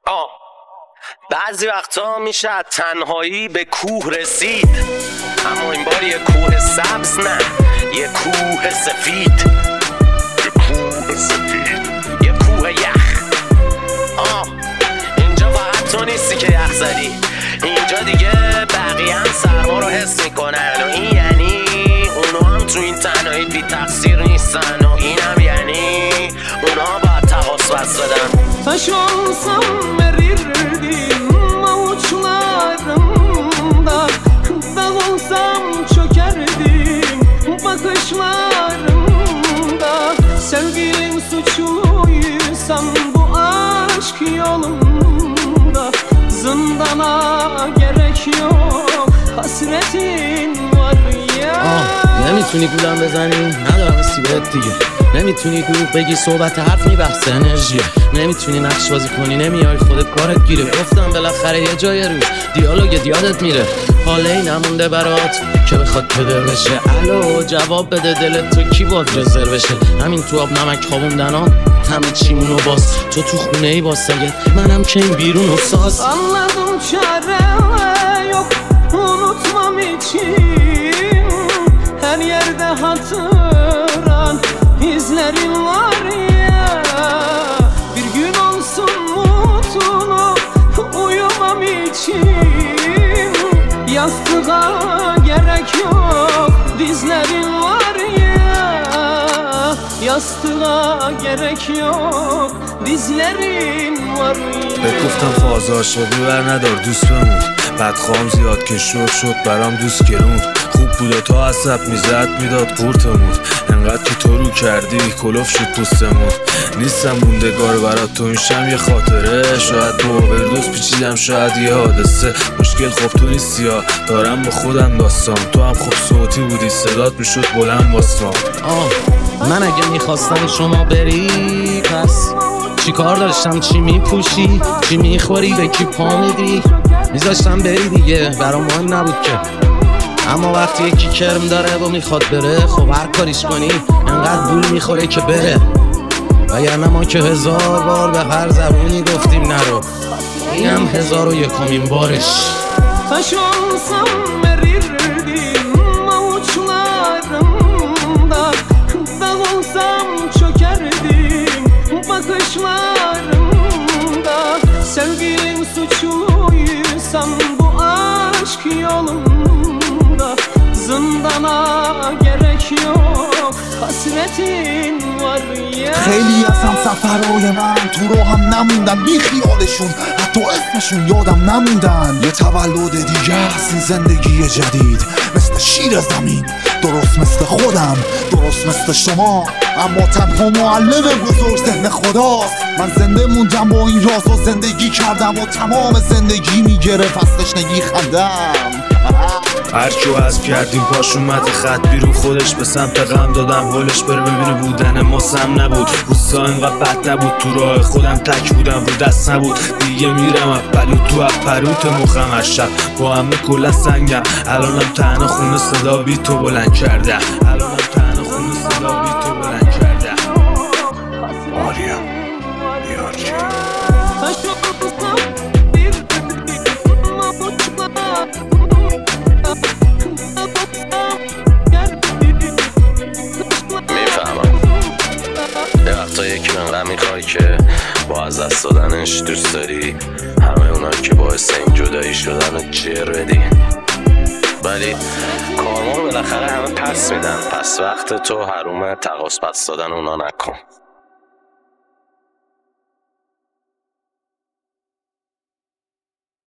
بعضی وقتا میشه از تنهایی به کوه رسید، اما این بار یه کوه سبز نه، یه کوه سفید، یه کوه یخ. اینجا فقط تو نیستی که یخ زدی، اینجا دیگه بقیه هم سرما رو حس میکنن و این یعنی اونا هم تو این تنهایی بی تقصیر نیستن و این هم یعنی اونا باید تقاس بس بدن. Taş olsam erirdim avuçlarımda, dağ olsam çökerdim bakışlarımda. Sevgilim suçluysam bu aşk yolunda, zindana gerek yok, hasretin var ya. نمیتونی گولم بزنی؟ ندارم استیبت دیگه. نمیتونی دروغ بگی، صحبت حرف میبحث انرژیه. نمیتونی نقش بازی کنی، نمیای خودت کارت گیره. گفتم بالاخره یه جای روز دیالوگ یادت میره. حاله نمونده برات که بخواد پدر بشه. الو جواب بده، دلت تو کی باز رزرو بشه؟ همین تو آب نمک خوابوندن ها همه چیمونو باز. تو خونه ای باز سگه، منم که این بیرون و ساز. Anladım çare yok, unutmam için. Her yerde hatıran izlerin var ya. Bir gün olsun mutlu uyumam için. Yastığa gerek yok, dizlerin var ya. Yastığa gerek yok, dizlerin var ya. بهت گفتم فاز عاشقی بر ندار دوست بمون، بدخوام زیاد که شد برام دوست گرون. خوب بود و تا عصب میزد میداد قورتمون، انقدر که تو رو کردی کلوف شد پوستمون. نیستم موندگار برات تو این شم یه خاطره، شاید با اووردوز پیچیدم شاید یه حادثه. مشکل خب تو نیستی ها، دارم با خودم داستان. تو هم خب صوتی بودی، صدات میشد بلند واسمام. من اگه میخواستم شما بری پس چی کار داشتم؟ چی میپوشی؟ چی میخوری؟ به کی پا میدی؟ میذاشتم بری دیگه، برام مهم نبود که. اما وقتی یکی کرم داره و میخواد بره، خب هر کاریش کنی انقدر بول میخوره که بره. وگرنه ما که 1000 بار به هر زبونی گفتیم نرو، اینم 1001مین بارش. Taş olsam erirdim avuçlarımda, dağ olsam çökerdim bakışlarımda. Sevgilim suçluysam bu aşk yolunda, zindana gerek yok, hasretin var ya. خیلی از هم سفرهای من تو رو هم نموندن، بی خیالشون حتی اسمشون یادم نموندن. یه تولد دیگه است این زندگی جدید، مثل شیر زمین، درست مثل خودم، درست مثل شما، اما تنها معلم بزرگ ذهن خداست. من زنده موندم با این راز و زندگی کردم و تمام زندگی میگرفت از تشنگی خندم. هرکیو حذف کردیم پاش اومد خط بیرون، خودش به سمت غم دادم هولش بره ببینه بودن ما سم نبود. روستا اینقدر بد نبود، تو راه خودم تک بودم رو دست نبود. دیگه میرم اپلو تو اپروت مخم هر شب با همه کلا سنگم. الانم تنها خونه صدا بی تو بلند کرده، الانم تنها خونه صدا بی تو بلند کرده. آریا یارچی یکی انقدر میخوای که با از دست دادنش دوست داری همه اونا که باعث این جدایی شدن رو جر بدی، ولی کارما رو بالاخره همه پس میدن. پس وقت تو حروم تقاس پس دادن اونا نکن.